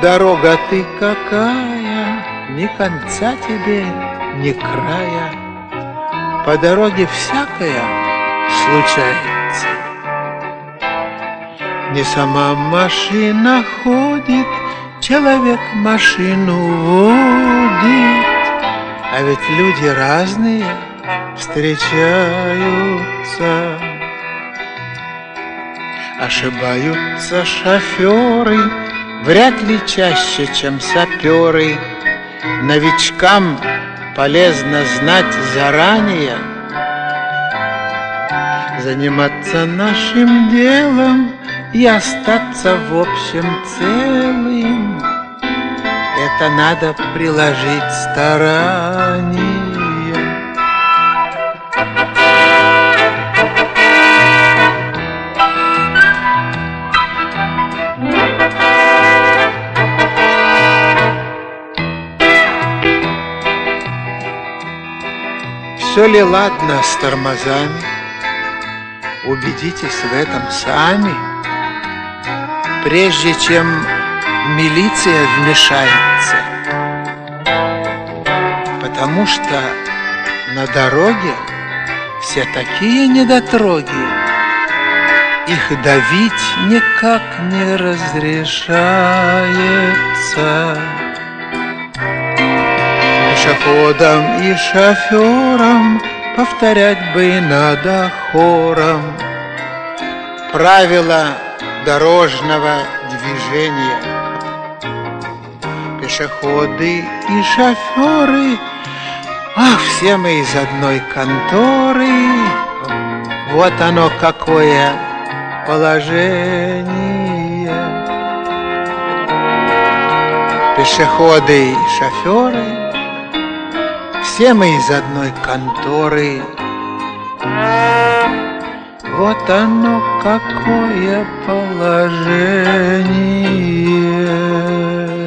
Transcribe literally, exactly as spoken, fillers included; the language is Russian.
Дорога ты какая, ни конца тебе, ни края. По дороге всякое случается. Не сама машина ходит, человек машину водит. А ведь люди разные встречаются. Ошибаются шоферы, вряд ли чаще, чем саперы. Новичкам полезно знать заранее, заниматься нашим делом и остаться в общем целым. Это надо приложить старание. Все ли ладно с тормозами? Убедитесь в этом сами, прежде чем милиция вмешается. Потому что на дороге все такие недотроги, их давить никак не разрешается. Пешеходам и шоферам повторять бы надо хором правила дорожного движения. Пешеходы и шоферы, ах, все мы из одной конторы. Вот оно какое положение. Пешеходы и шоферы, все мы из одной конторы. Вот оно какое положение.